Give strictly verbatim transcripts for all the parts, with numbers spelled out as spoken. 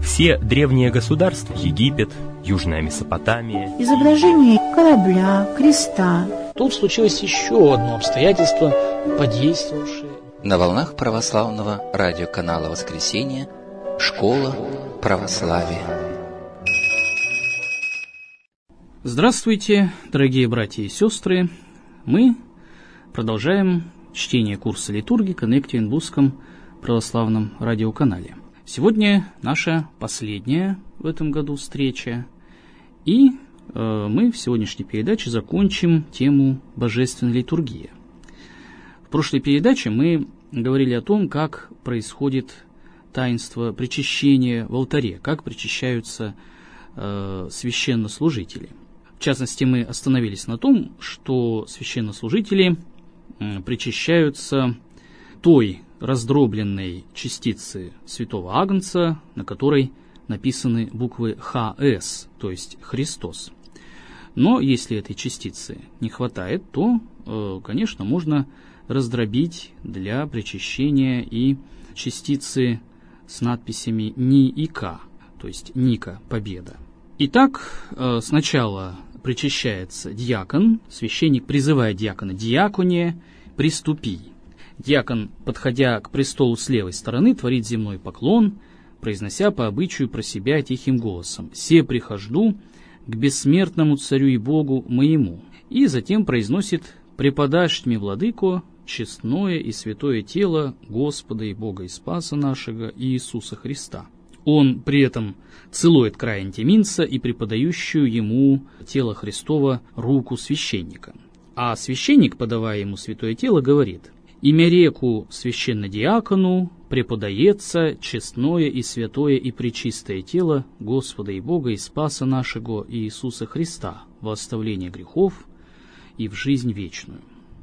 Все древние государства — Египет, Южная Месопотамия. Изображение корабля, креста. Тут случилось еще одно обстоятельство, подействовавшее. На волнах православного радиоканала «Воскресенье» «Школа православия». Здравствуйте, дорогие братья и сестры. Мы продолжаем чтение курса литургии Connecting в Узком православном радиоканале. Сегодня наша последняя в этом году встреча, и э, мы в сегодняшней передаче закончим тему Божественной литургии. В прошлой передаче мы говорили о том, как происходит таинство причащения в алтаре, как причащаются э, священнослужители. В частности, мы остановились на том, что священнослужители э, причащаются той раздробленной частицы святого Агнца, на которой написаны буквы Х С, то есть Христос. Но если этой частицы не хватает, то, э, конечно, можно раздробить для причащения и частицы с надписями Ни и К, то есть Ника, победа. Итак, э, сначала причащается диакон, священник призывает диакона: «Диаконе, приступи». Диакон, подходя к престолу с левой стороны, творит земной поклон, произнося по обычаю про себя тихим голосом: «Се прихожду к бессмертному царю и Богу моему». И затем произносит: «Преподашь мне, владыко, честное и святое тело Господа и Бога и Спаса нашего Иисуса Христа». Он при этом целует край антиминца и преподающую ему тело Христово руку священника. А священник, подавая ему святое тело, говорит: «Имя реку священнодиакону преподается честное и святое и пречистое тело Господа и Бога и Спаса нашего Иисуса Христа во оставление грехов и в жизнь вечную».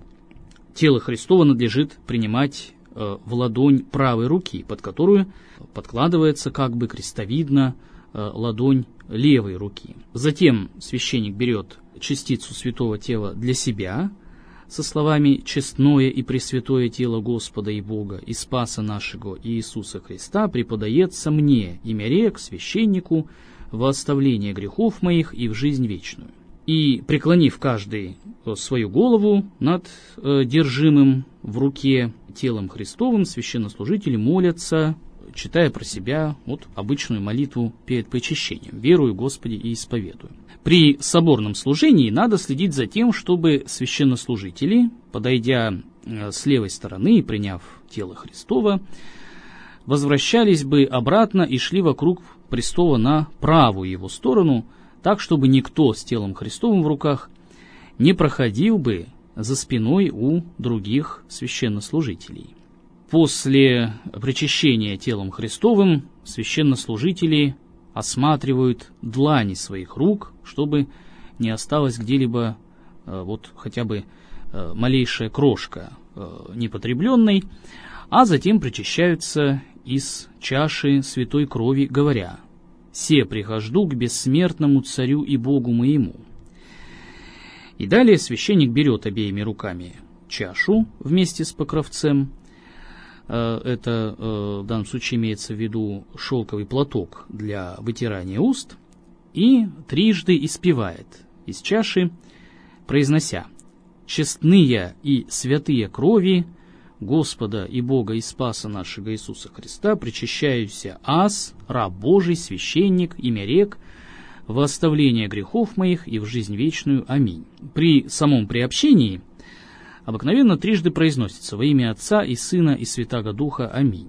Тело Христово надлежит принимать э, в ладонь правой руки, под которую подкладывается как бы крестовидно э, ладонь левой руки. Затем священник берет частицу святого тела для себя, со словами «честное и пресвятое тело Господа и Бога и Спаса нашего Иисуса Христа преподается мне, имя рек, священнику, во оставление грехов моих и в жизнь вечную». И, преклонив каждый свою голову над э, держимым в руке телом Христовым, священнослужители молятся, читая про себя вот обычную молитву перед причащением: «Верую, Господи, и исповедую». При соборном служении надо следить за тем, чтобы священнослужители, подойдя с левой стороны и приняв тело Христово, возвращались бы обратно и шли вокруг престола на правую его сторону, так, чтобы никто с телом Христовым в руках не проходил бы за спиной у других священнослужителей. После причащения телом Христовым священнослужители осматривают длани своих рук, чтобы не осталось где-либо э, вот хотя бы э, малейшая крошка э, непотребленной, а затем причащаются из чаши святой крови, говоря: «Се прихожду к бессмертному царю и Богу моему». И далее священник берет обеими руками чашу вместе с покровцем. Это в данном случае имеется в виду шелковый платок для вытирания уст, и трижды испевает из чаши, произнося: «Честные и святые крови Господа и Бога и Спаса нашего Иисуса Христа причащаюся аз, раб Божий, священник, имя рек, во оставление грехов моих и в жизнь вечную. Аминь». При самом приобщении обыкновенно трижды произносится: «Во имя Отца и Сына и Святаго Духа. Аминь».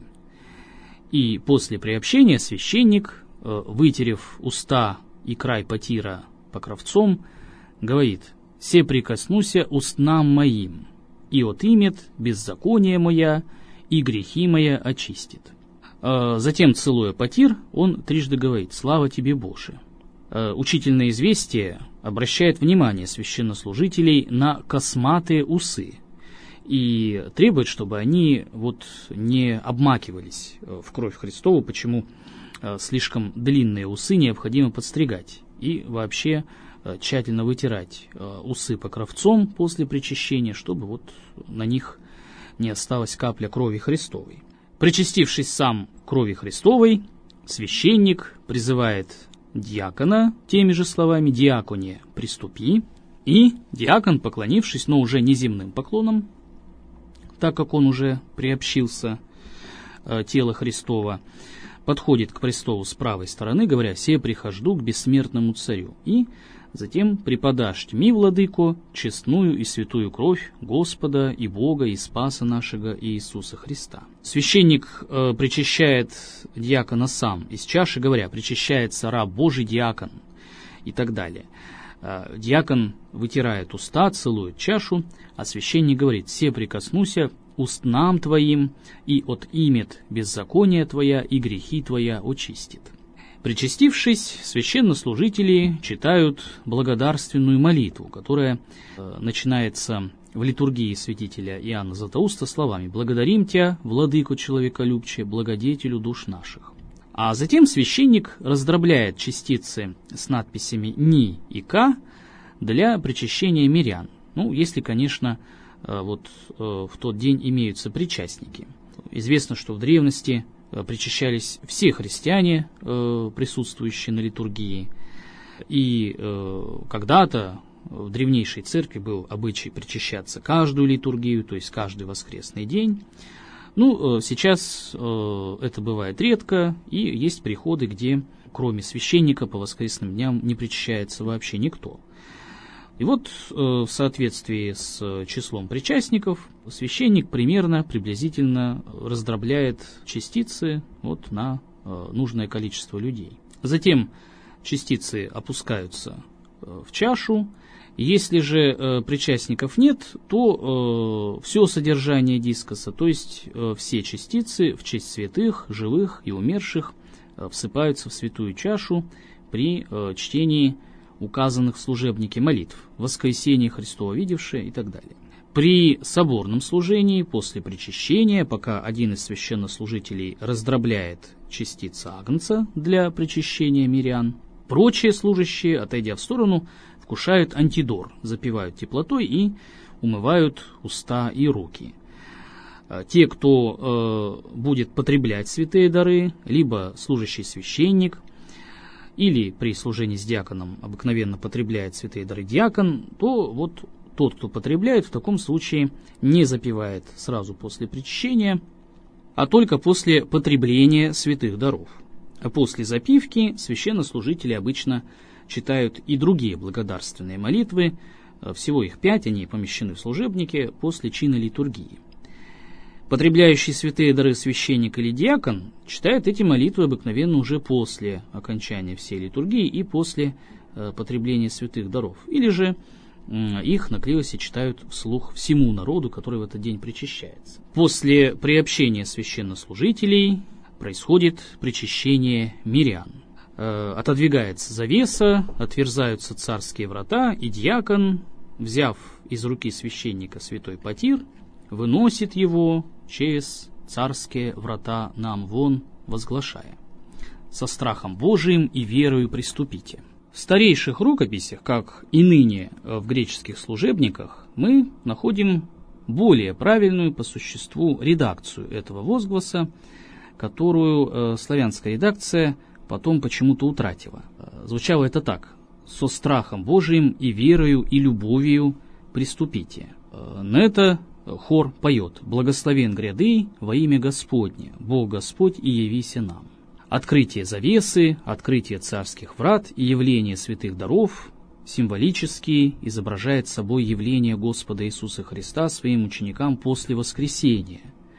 И после приобщения священник, вытерев уста и край потира покровцом, говорит: «Се прикоснуся устнам моим, и отымет беззаконие моя, и грехи моя очистит». Затем, целуя потир, он трижды говорит: «Слава тебе, Боже». Учительное известие обращает внимание священнослужителей на косматые усы и требует, чтобы они вот не обмакивались в кровь Христову, почему слишком длинные усы необходимо подстригать, и вообще тщательно вытирать усы покровцом после причащения, чтобы вот на них не осталась капля крови Христовой. Причастившись сам крови Христовой, священник призывает диакона теми же словами: «Диаконе, приступи». И диакон, поклонившись, но уже не земным поклоном, так как он уже приобщился э, тело Христова, подходит к престолу с правой стороны, говоря: «Се прихожду к бессмертному царю». И затем: «Преподашь тьми, владыко, честную и святую кровь Господа и Бога и Спаса нашего Иисуса Христа». Священник э, причащает диакона сам из чаши, говоря: «Причащается раб Божий диакон», и так далее. Э, диакон вытирает уста, целует чашу, а священник говорит: «Се прикоснуся устнам твоим, и от имет беззакония твоя, и грехи твоя очистит». Причастившись, священнослужители читают благодарственную молитву, которая э, начинается в литургии святителя Иоанна Златоуста словами: «Благодарим Тя, владыко человеколюбче, благодетелю душ наших». А затем священник раздробляет частицы с надписями «Ни» и «К» для причащения мирян. Ну, если, конечно, э, вот э, в тот день имеются причастники. Известно, что в древности причащались все христиане, э, присутствующие на литургии. И э, когда-то в древнейшей церкви был обычай причащаться каждую литургию, то есть каждый воскресный день. Ну, э, сейчас э, это бывает редко, и есть приходы, где кроме священника по воскресным дням не причащается вообще никто. И вот э, в соответствии с числом причастников священник примерно, приблизительно раздробляет частицы вот на э, нужное количество людей. Затем частицы опускаются э, в чашу. Если же э, причастников нет, то э, все содержание дискоса, то есть э, все частицы в честь святых, живых и умерших, э, всыпаются в святую чашу при э, чтении указанных в служебнике молитв: «Воскресение Христово видевшее» и так далее. При соборном служении, после причащения, пока один из священнослужителей раздробляет частицы агнца для причащения мирян, прочие служащие, отойдя в сторону, вкушают антидор, запивают теплотой и умывают уста и руки. Те, кто э, будет потреблять святые дары, либо служащий священник, или при служении с диаконом обыкновенно потребляет святые дары диакон, то вот тот, кто потребляет, в таком случае не запивает сразу после причащения, а только после потребления святых даров. А после запивки священнослужители обычно читают и другие благодарственные молитвы, всего их пять, они помещены в служебнике после чина литургии. Потребляющий святые дары священник или диакон читает эти молитвы обыкновенно уже после окончания всей литургии и после э, потребления святых даров. Или же э, их на клиросе читают вслух всему народу, который в этот день причащается. После приобщения священнослужителей происходит причащение мирян. Э, отодвигается завеса, отверзаются царские врата, и диакон, взяв из руки священника святой потир, выносит его через царские врата нам вон, возглашая: «Со страхом Божиим и верою приступите». В старейших рукописях, как и ныне в греческих служебниках, мы находим более правильную по существу редакцию этого возгласа, которую э, славянская редакция потом почему-то утратила. Звучало это так: «Со страхом Божиим и верою и любовью приступите». На это хор поет: «Благословен гряды во имя Господне, Бог Господь и явися нам». Открытие завесы, открытие царских врат и явление святых даров символически изображает собой явление Господа Иисуса Христа своим ученикам после воскресения.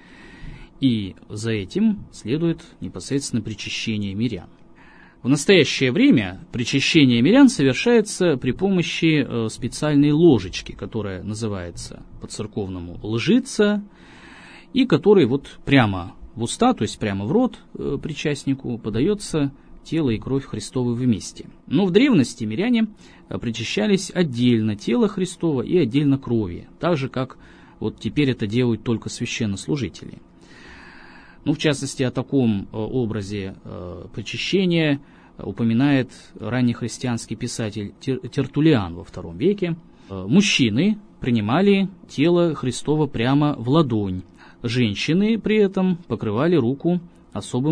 И за этим следует непосредственно причащение мирян. В настоящее время причащение мирян совершается при помощи э, специальной ложечки, которая называется по-церковному лжица, и которой вот прямо в уста, то есть прямо в рот э, причастнику подается тело и кровь Христовы вместе. Но в древности миряне причащались отдельно тела Христова и отдельно крови, так же, как вот теперь это делают только священнослужители. Ну, в частности, о таком э, образе э, причащения упоминает раннехристианский писатель Тертуллиан во втором веке. Мужчины принимали тело Христова прямо в ладонь. Женщины при этом покрывали руку особым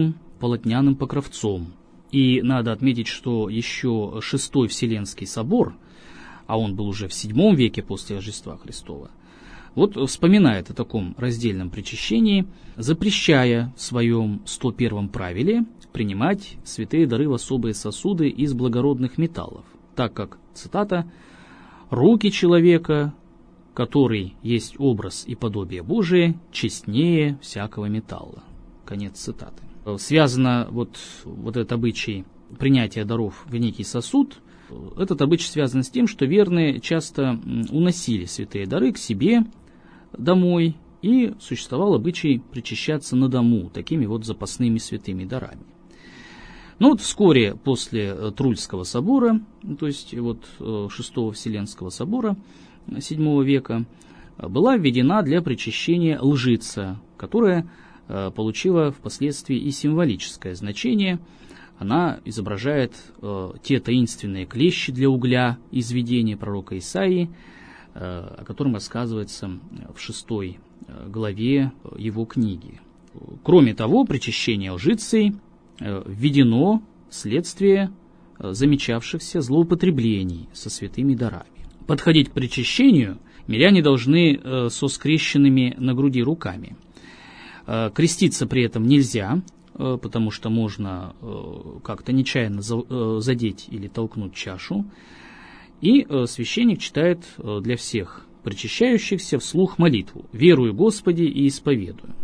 полотняным покровцом. И надо отметить, что еще Шестой Вселенский собор, а он был уже в седьмом веке после Рождества Христова, вот вспоминает о таком раздельном причащении, запрещая в своем сто первом правиле принимать святые дары в особые сосуды из благородных металлов, так как, цитата, «руки человека, который есть образ и подобие Божие, честнее всякого металла». Конец цитаты. Связано вот, вот этот обычай принятия даров в некий сосуд, этот обычай связан с тем, что верные часто уносили святые дары к себе домой, и существовал обычай причащаться на дому такими вот запасными святыми дарами. Но вот вскоре после Трульского собора, то есть вот Шестого Вселенского собора седьмого века, была введена для причащения лжица, которая получила впоследствии и символическое значение. Она изображает те таинственные клещи для угля из видения пророка Исаии, о котором рассказывается в шестой главе его книги. Кроме того, причащение лжицей введено вследствие замечавшихся злоупотреблений со святыми дарами. Подходить к причащению миряне должны со скрещенными на груди руками. Креститься при этом нельзя, потому что можно как-то нечаянно задеть или толкнуть чашу. И священник читает для всех причащающихся вслух молитву «Верую Господи и исповедую»,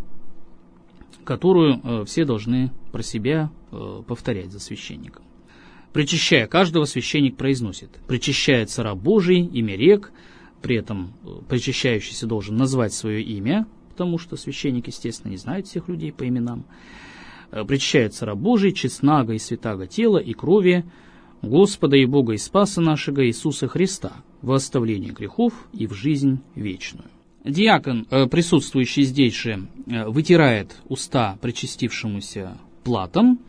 которую все должны про себя повторять за священником. Причащая каждого, священник произносит: «Причащается раб Божий, имя рек». При этом причащающийся должен назвать свое имя, потому что священник, естественно, не знает всех людей по именам. «Причащается раб Божий, честнаго и святаго тела и крови Господа и Бога и Спаса нашего Иисуса Христа во оставление грехов и в жизнь вечную». Диакон, присутствующий здесь же, вытирает уста причастившемуся платом,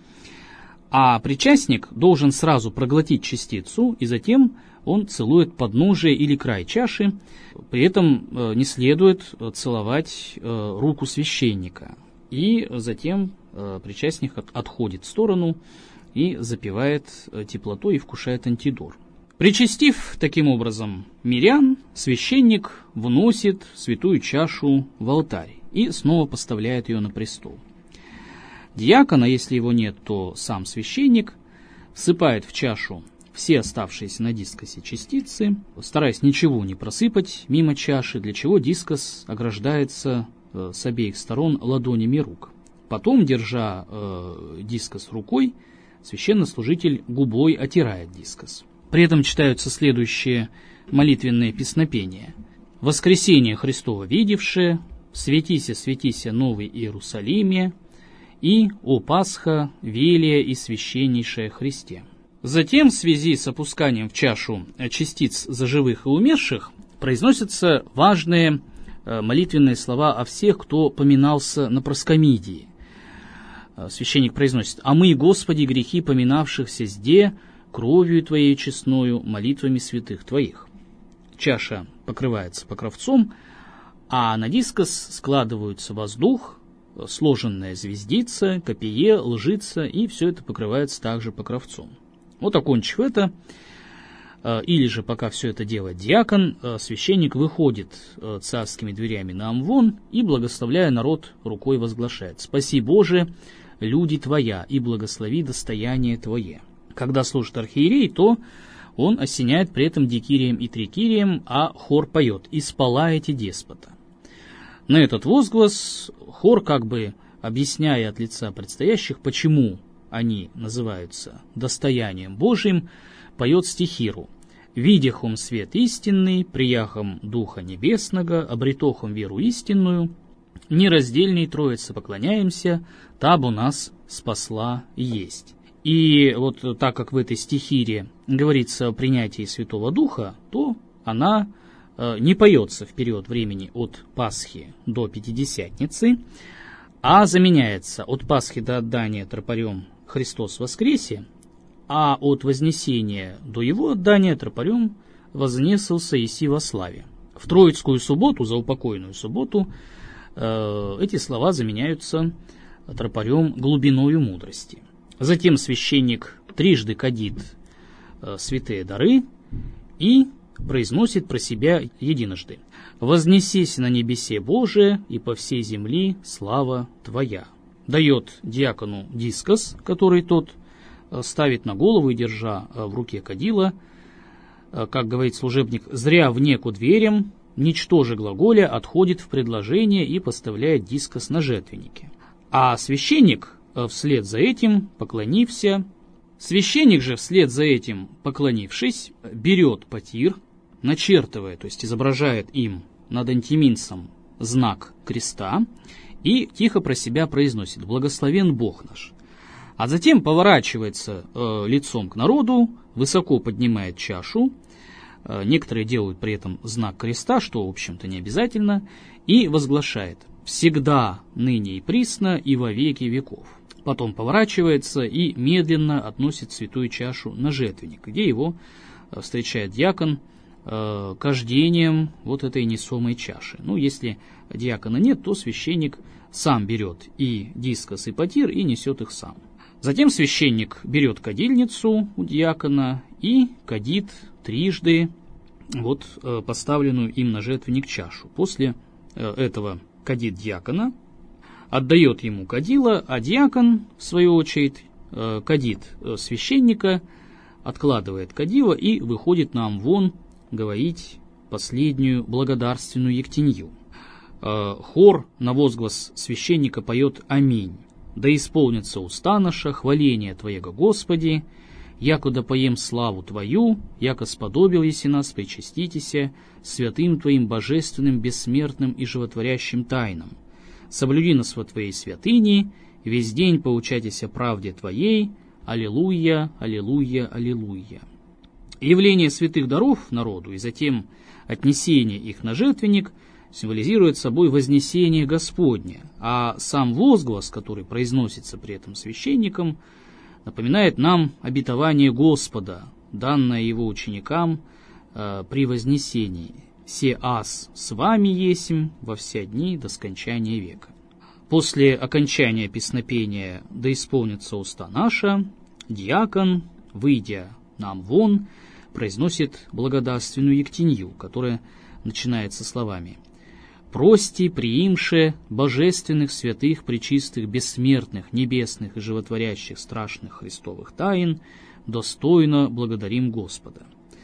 а причастник должен сразу проглотить частицу, и затем он целует подножие или край чаши. При этом не следует целовать руку священника. И затем причастник отходит в сторону и запивает теплотой и вкушает антидор. Причастив таким образом мирян, священник вносит святую чашу в алтарь и снова поставляет ее на престол. Диакон, а если его нет, то сам священник, всыпает в чашу все оставшиеся на дискосе частицы, стараясь ничего не просыпать мимо чаши, для чего дискос ограждается с обеих сторон ладонями рук. Потом, держа э, дискос рукой, священнослужитель губой отирает дискос. При этом читаются следующие молитвенные песнопения: «Воскресение Христово видевшее», «Светися, светися, Новый Иерусалиме» и «О Пасха, велия и священнейшая Христе». Затем, в связи с опусканием в чашу частиц заживых и умерших, произносятся важные молитвенные слова о всех, кто поминался на проскомидии. Священник произносит: «А мы, Господи, грехи поминавшихся сде, кровью Твоей честною, молитвами святых Твоих». Чаша покрывается покровцом, а на дискос складываются воздух, сложенная звездица, копие, лжица, и все это покрывается также покровцом. Вот, окончив это, или же пока все это делает диакон, священник выходит царскими дверями на амвон и, благословляя народ, рукой возглашает: «Спаси, Боже, люди Твоя, и благослови достояние Твое». Когда служит архиерей, то он осеняет при этом дикирием и трикирием, а хор поет: «Исполаете деспота». На этот возглас хор, как бы объясняя от лица предстоящих, почему они называются достоянием Божиим, поет стихиру: «Видяхом свет истинный, прияхом Духа Небесного, обретохом веру истинную, нераздельной Троице поклоняемся, табу нас спасла есть». И вот так как в этой стихире говорится о принятии Святого Духа, то она э, не поется в период времени от Пасхи до Пятидесятницы, а заменяется от Пасхи до отдания тропарем «Христос воскресе», а от Вознесения до его отдания тропарем «Вознесался Иси во славе». В Троицкую субботу, заупокойную субботу, э, эти слова заменяются тропарем глубиною мудрости. Затем священник трижды кадит э, святые дары и произносит про себя единожды: «Вознесись на небесе Божие, и по всей земли слава Твоя». Дает диакону дискос, который тот ставит на голову и, держа в руке кадила, как говорит служебник, зря внеку дверям, ничтоже глаголя, отходит в предложение и поставляет дискос на жертвеннике. А священник вслед за этим, поклонився, священник же вслед за этим, поклонившись, берет потир, начертывая, то есть изображает им над антиминцем знак креста и тихо про себя произносит: «Благословен Бог наш». А затем поворачивается э, лицом к народу, высоко поднимает чашу, э, некоторые делают при этом знак креста, что, в общем-то, не обязательно, и возглашает: «Всегда, ныне и присно, и во веки веков». Потом поворачивается и медленно относит святую чашу на жертвенник, где его э, встречает диакон э, кождением вот этой несомой чаши. Ну, если диакона нет, то священник сам берет и дискос, и потир, и несет их сам. Затем священник берет кадильницу у диакона и кадит трижды вот э, поставленную им на жертвенник чашу. После э, этого кадит диакона, отдает ему кадило, а диакон, в свою очередь, э, кадит э, священника, откладывает кадило и выходит нам вон говорить последнюю благодарственную ектенью. Э, хор на возглас священника поет «Аминь». «Да исполнится уста наша хваление Твоего, Господи, яко да поем славу Твою, яко сподобил еси нас причаститеся святым Твоим божественным, бессмертным и животворящим тайнам. Соблюди нас во Твоей святыни, весь день поучайтесь о правде Твоей. Аллилуйя, аллилуйя, аллилуйя». Явление святых даров народу и затем отнесение их на жертвенник символизирует собой вознесение Господне, а сам возглас, который произносится при этом священником, напоминает нам обетование Господа, данное Его ученикам э, при вознесении: «Се аз с вами есмь во все дни до скончания века». После окончания песнопения «Да исполнится уста наша», диакон, выйдя нам вон, произносит благодарственную ектенью, которая начинается словами: «Прости, приимше божественных, святых, пречистых, бессмертных, небесных и животворящих страшных Христовых тайн, достойно благодарим Господа».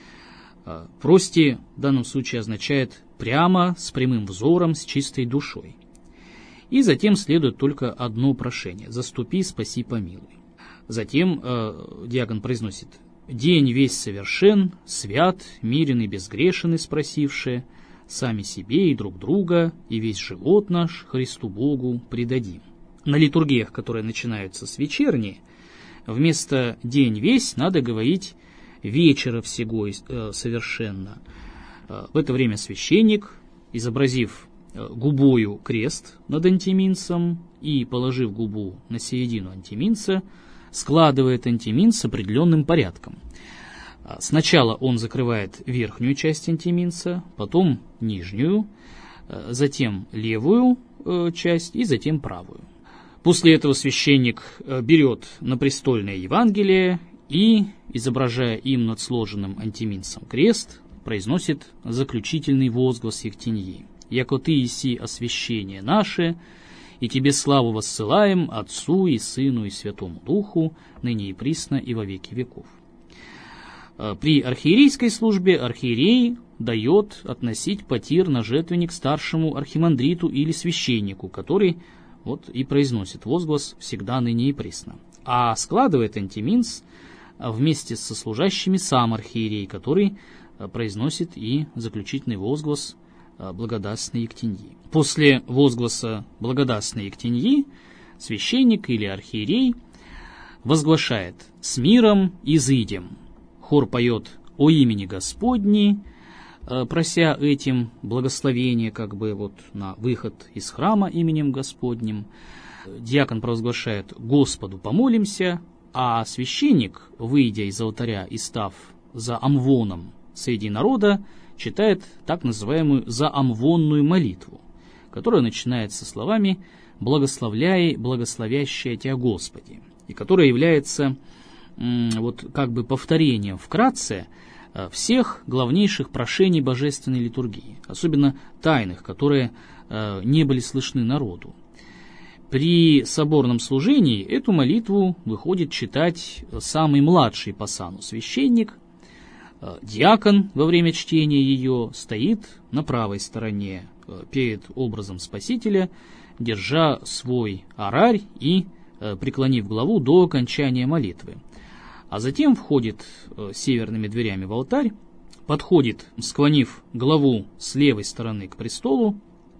«Прости» в данном случае означает прямо, с прямым взором, с чистой душой. И затем следует только одно прошение: «Заступи, спаси, помилуй». Затем э, диакон произносит: «День весь совершен, свят, мирен и безгрешен, и спросившие, сами себе и друг друга, и весь живот наш Христу Богу предадим». На литургиях, которые начинаются с вечерней, вместо «день весь» надо говорить «вечера всего э, совершенно». Э, в это время священник, изобразив э, губою крест над антиминцем и положив губу на середину антиминца, складывает антиминц с определенным порядком. Сначала он закрывает верхнюю часть антиминца, потом нижнюю, затем левую часть и затем правую. После этого священник берет напрестольное Евангелие и, изображая им над сложенным антиминцем крест, произносит заключительный возглас ектеньи: «Яко Ты еси освящение наше, и Тебе славу воссылаем Отцу и Сыну и Святому Духу, ныне и присно и во веки веков». При архиерейской службе архиерей дает относить потир на жертвенник старшему архимандриту или священнику, который вот и произносит возглас «всегда, ныне и присно». А складывает антиминц вместе со служащими сам архиерей, который произносит и заключительный возглас благодарственной ектеньи. После возгласа благодарственной ектеньи священник или архиерей возглашает: «С миром изыдем». Хор поет «О имени Господни», прося этим благословение как бы вот на выход из храма именем Господним. Диакон провозглашает «Господу помолимся», а священник, выйдя из алтаря и став за амвоном среди народа, читает так называемую заамвонную молитву, которая начинается словами «Благословляй, благословящая Тя Господи», и которая является м, вот как бы повторением вкратце всех главнейших прошений божественной литургии, особенно тайных, которые э, не были слышны народу. При соборном служении эту молитву выходит читать самый младший по сану священник. Э, диакон во время чтения ее стоит на правой стороне э, перед образом Спасителя, держа свой орарь и э, преклонив главу до окончания молитвы. А затем входит э, северными дверями в алтарь, подходит, склонив главу с левой стороны к престолу,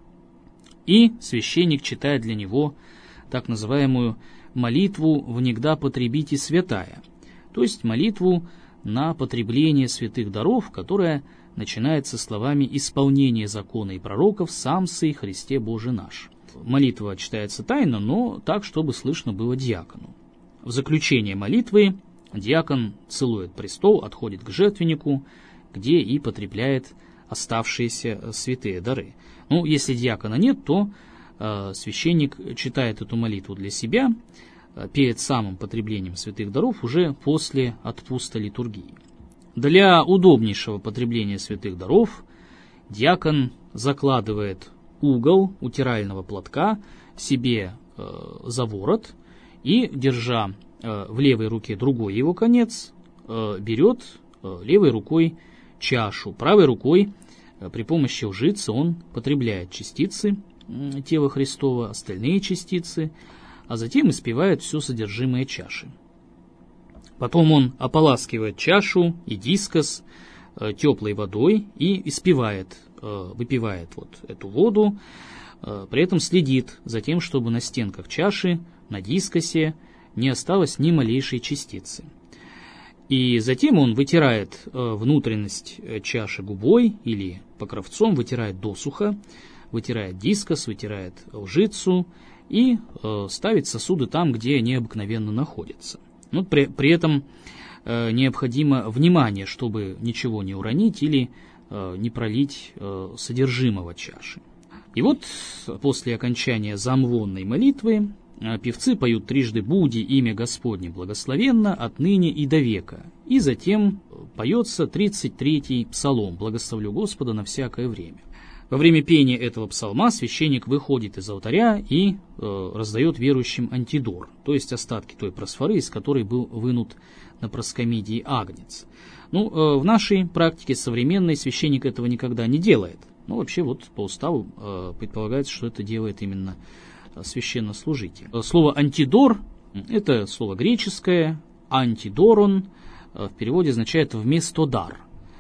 и священник читает для него так называемую молитву «Внегда потребите святая», то есть молитву на потребление святых даров, которая начинается словами «Исполнение закона и пророков, сам сей Христе Боже наш». Молитва читается тайно, но так, чтобы слышно было диакону. В заключение молитвы диакон целует престол, отходит к жертвеннику, где и потребляет оставшиеся святые дары. Ну, если диакона нет, то э, священник читает эту молитву для себя э, перед самым потреблением святых даров уже после отпуста литургии. Для удобнейшего потребления святых даров диакон закладывает угол утирального платка себе э, за ворот и, держа э, в левой руке другой его конец, э, берет э, левой рукой чашу, правой рукой э, при помощи лжицы он потребляет частицы э, тела Христова, остальные частицы, а затем испевает все содержимое чаши. Потом он ополаскивает чашу и дискос э, теплой водой и испевает, э, выпивает вот эту воду, э, при этом следит за тем, чтобы на стенках чаши, на дискосе не осталось ни малейшей частицы. И затем он вытирает э, внутренность чаши губой или покровцом, вытирает досуха, вытирает дискос, вытирает лжицу и э, ставит сосуды там, где они обыкновенно находятся. Но при, при этом э, необходимо внимание, чтобы ничего не уронить или э, не пролить э, содержимого чаши. И вот после окончания замвонной молитвы э, певцы поют трижды «Буди имя Господне благословенно отныне и до века». И затем поется тридцать третий псалом «Благословлю Господа на всякое время». Во время пения этого псалма священник выходит из алтаря и э, раздает верующим антидор, то есть остатки той просфоры, из которой был вынут на проскомидии агнец. Ну, э, в нашей практике современной священник этого никогда не делает. Но вообще вот по уставу э, предполагается, что это делает именно священнослужитель. Слово «антидор» – это слово греческое, «антидорон» э, в переводе означает «вместо дар».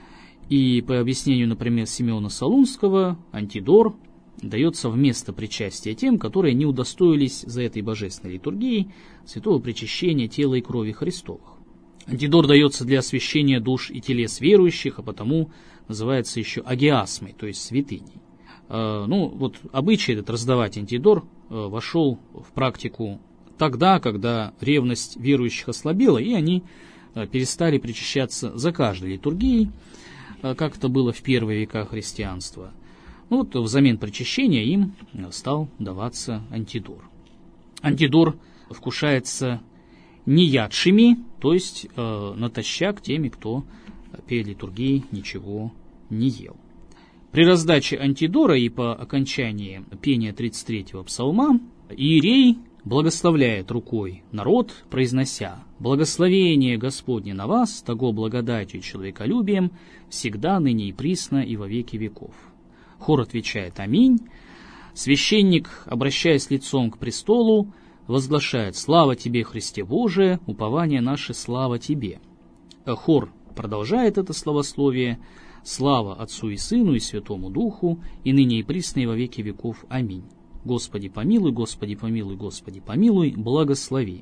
И по объяснению, например, Симеона Солунского, антидор дается вместо причастия тем, которые не удостоились за этой божественной литургией святого причащения тела и крови Христовых. Антидор дается для освящения душ и телес верующих, а потому называется еще агиасмой, то есть святыней. Э, ну, вот обычай этот раздавать антидор э, вошел в практику тогда, когда ревность верующих ослабела, и они э, перестали причащаться за каждой литургией, как это было в первые века христианства. Ну, вот взамен причащения им стал даваться антидор. Антидор вкушается неядшими, то есть э, натощак теми, кто перед литургией ничего не ел. При раздаче антидора и по окончании пения тридцать третьего псалма иерей благословляет рукой народ, произнося: «Благословение Господне на вас, того благодатью и человеколюбием, всегда, ныне и присно, и во веки веков». Хор отвечает «Аминь». Священник, обращаясь лицом к престолу, возглашает: «Слава Тебе, Христе Божие, упование наше, слава Тебе». Хор продолжает это словословие: «Слава Отцу и Сыну и Святому Духу, и ныне и присно, и во веки веков. Аминь. Господи помилуй, Господи помилуй, Господи помилуй, благослови».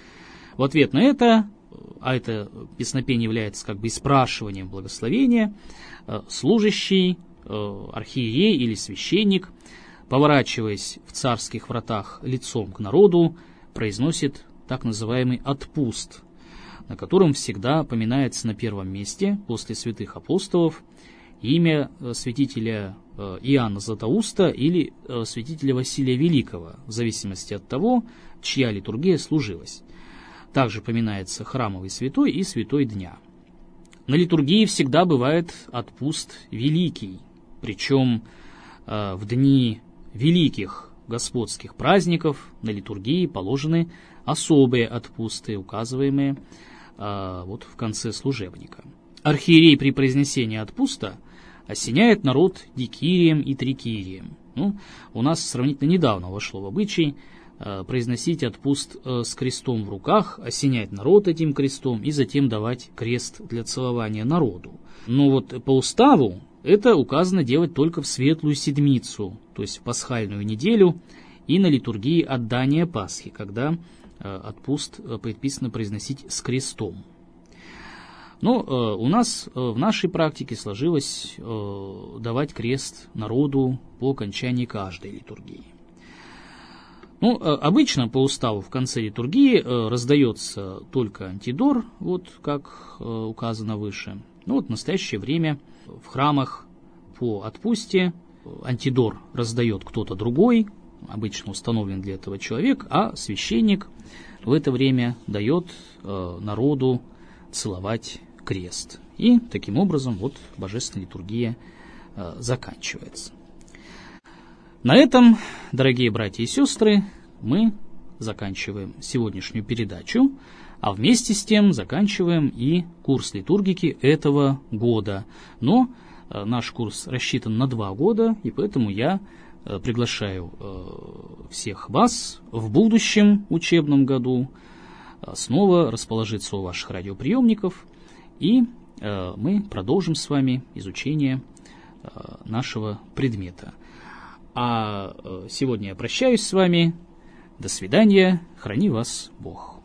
В ответ на это, а это песнопение является как бы и спрашиванием благословения, служащий, архиерей или священник, поворачиваясь в царских вратах лицом к народу, произносит так называемый отпуст, на котором всегда поминается на первом месте после святых апостолов имя святителя Иоанна Златоуста или святителя Василия Великого, в зависимости от того, чья литургия служилась. Также поминается храмовый святой и святой дня. На литургии всегда бывает отпуст великий, причем э, в дни великих господских праздников на литургии положены особые отпусты, указываемые э, вот в конце служебника. Архиерей при произнесении отпуста осеняет народ дикирием и трикирием. Ну, у нас сравнительно недавно вошло в обычай э, произносить отпуст э, с крестом в руках, осенять народ этим крестом и затем давать крест для целования народу. Но вот по уставу это указано делать только в Светлую Седмицу, то есть в пасхальную неделю и на литургии отдания Пасхи, когда э, отпуст э, предписано произносить с крестом. Но э, у нас э, в нашей практике сложилось э, давать крест народу по окончании каждой литургии. Ну, э, обычно по уставу в конце литургии э, раздается только антидор, вот как э, указано выше. Ну вот в настоящее время в храмах по отпусте антидор раздает кто-то другой, обычно установлен для этого человек, а священник в это время дает э, народу целовать крест. И таким образом вот божественная литургия э, заканчивается. На этом, дорогие братья и сестры, мы заканчиваем сегодняшнюю передачу, а вместе с тем заканчиваем и курс литургики этого года. Но э, наш курс рассчитан на два года, и поэтому я э, приглашаю э, всех вас в будущем учебном году э, снова расположиться у ваших радиоприемников, и э, мы продолжим с вами изучение э, нашего предмета. А э, сегодня я прощаюсь с вами. До свидания. Храни вас Бог.